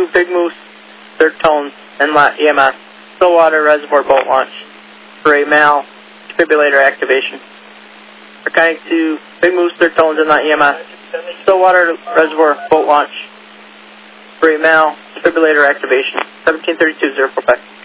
Big Moose, Third Tones, Inlet EMS, Stillwater Reservoir boat launch. Ray Mal, defibrillator activation. Mechanic 2, Big Moose, Third Tones, Inlet EMS, Stillwater Reservoir boat launch. Ray Mal, defibrillator activation. 1732, 045.